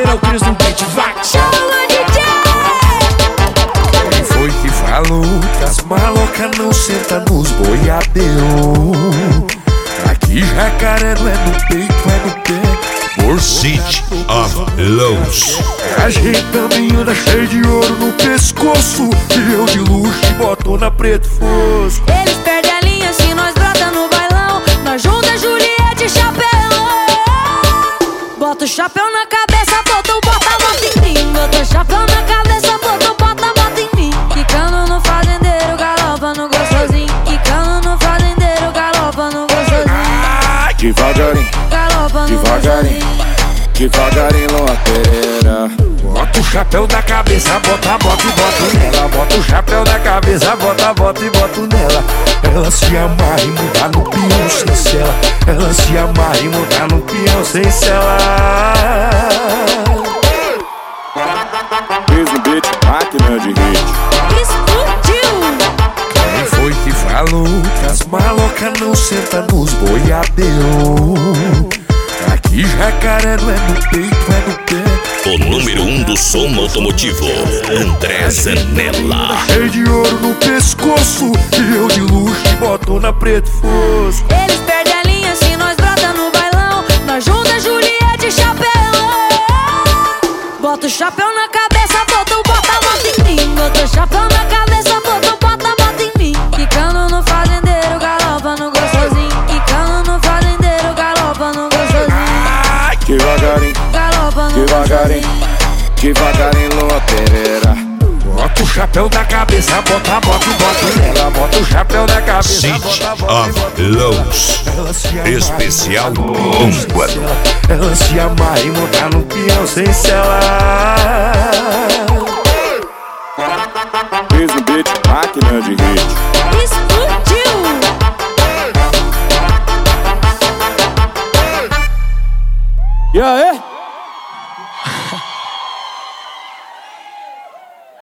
é o Cris no beat, vai! Chama DJ! Quem foi que falou que as malocas não sentam nos boiadeiros? Aqui jacaré não é no peito, é no pé. Por City of Lows. Ajeitando e anda cheio de ouro no pescoço, e eu de luxo e botona preto fosco. Eles perdem a linha se nós brota no bailão. Nós junta Juliette e chapelão. Bota o chapéu na cabeça, bota a moto em mim. Bota o chapéu na cabeça, bota a moto em mim. Quicando no fazendeiro, galopa no gostosinho. Quicando no fazendeiro, galopa no gostosinho. Devagarinho, Galopa no devagarinho, gostosinho. devagarinho, Lua Pereira. Bota o chapéu da cabeça, bota a bota e boto nela. Bota o chapéu da cabeça, bota a bota e boto nela. Ela se amarra e muda no peão sem cela. Ela se amarra e muda no peão sem cela. Fiz no beat, máquina de hit. Explodiu! Quem foi que falou que as malocas não sentam nos boiadeiros? Aqui jacaré não é no peito, é no pé. O número 1 do som automotivo, André Zanella. Cheio de ouro no pescoço, e eu de luxo e botona preto fosco. Eles perdem a linha se nós brota no bailão. Nós junta Juliette e chapelão. Bota o chapéu na cabeça, bota a moto em mim. Bota o chapéu na cabeça, bota a moto em mim. Quicando no fazendeiro, galopa no gostosinho. Quicando no fazendeiro, galopa no gostosinho. Devagarinho, Galopa no devagarinho, gostosinho. devagarinho, Lua Pereira. Bota o chapéu da cabeça, bota a bota e boto nela. Bota o chapéu da cabeça, City bota a bota e of boto nela. Lows. Ela se amarra, Especial ela Bomba. ela se amarra e monta no peão sem cela. Fiz no beat, máquina de hit. Explodiu! E aí?